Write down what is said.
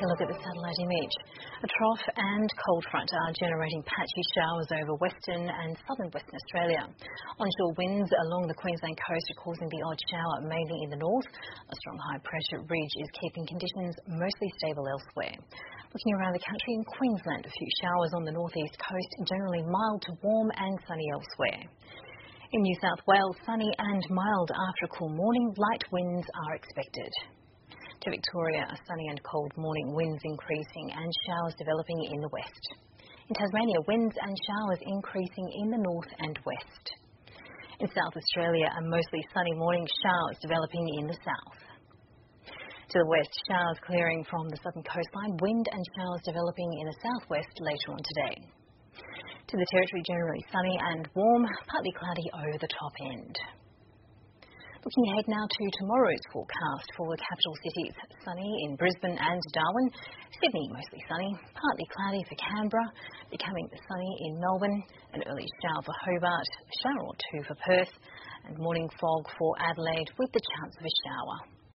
a look at the satellite image. A trough and cold front are generating patchy showers over western and southern Western Australia. Onshore winds along the Queensland coast are causing the odd shower, mainly in the north. A strong high pressure ridge is keeping conditions mostly stable elsewhere. Looking around the country, in Queensland, a few showers on the northeast coast, generally mild to warm and sunny elsewhere. In New South Wales, sunny and mild after a cool morning, light winds are expected. To Victoria, a sunny and cold morning, winds increasing and showers developing in the west. In Tasmania, winds and showers increasing in the north and west. In South Australia, a mostly sunny morning, showers developing in the south. To the west, showers clearing from the southern coastline, wind and showers developing in the southwest later on today. To the Territory, generally sunny and warm, partly cloudy over the top end. Looking ahead now to tomorrow's forecast for the capital cities. Sunny in Brisbane and Darwin. Sydney mostly sunny, partly cloudy for Canberra, becoming sunny in Melbourne, an early shower for Hobart, a shower or two for Perth, and morning fog for Adelaide with the chance of a shower.